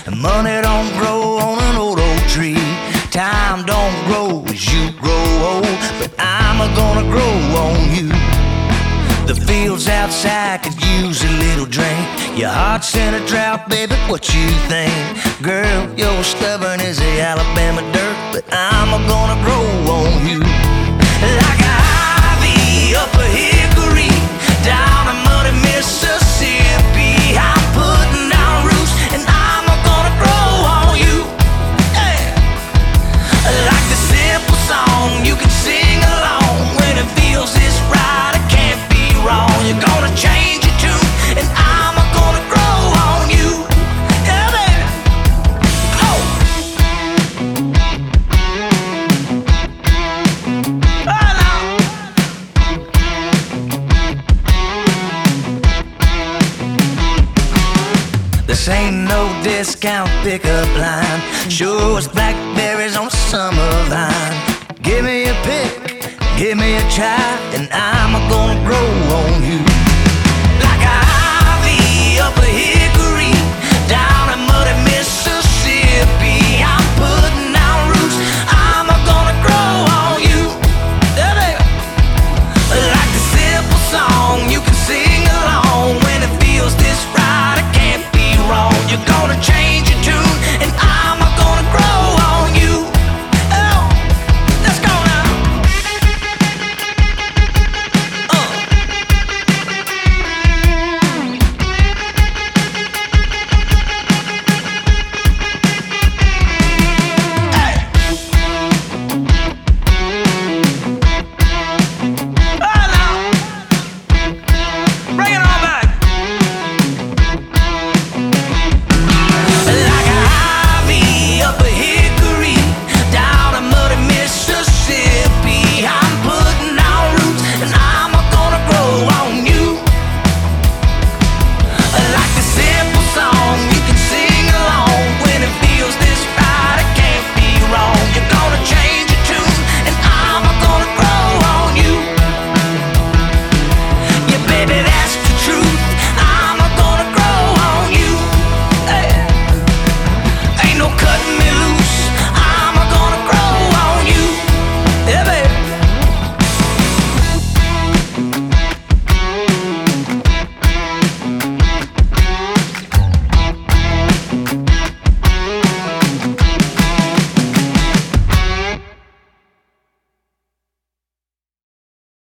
Money don't grow on an old oak tree. Time don't grow as you grow old, but I'm gonna grow on you. The fields outside could use a little drink. Your heart's in a drought, baby, what you think? Girl, you're stubborn as the Alabama dirt, but I'm gonna grow on you. Like a ivy up a hickory, down a muddy Mississippi, I'm putting down roots and I'm gonna grow on you. Hey. Like the simple song you can sing along when it feels this right, it can't be wrong. You're gonna change your tune and I'm gonna grow on you. Yeah, baby. Oh. This ain't no discount pickup line. Show us blackberries on a summer vine. Give me a pick, give me a child, and I'm gonna grow on you.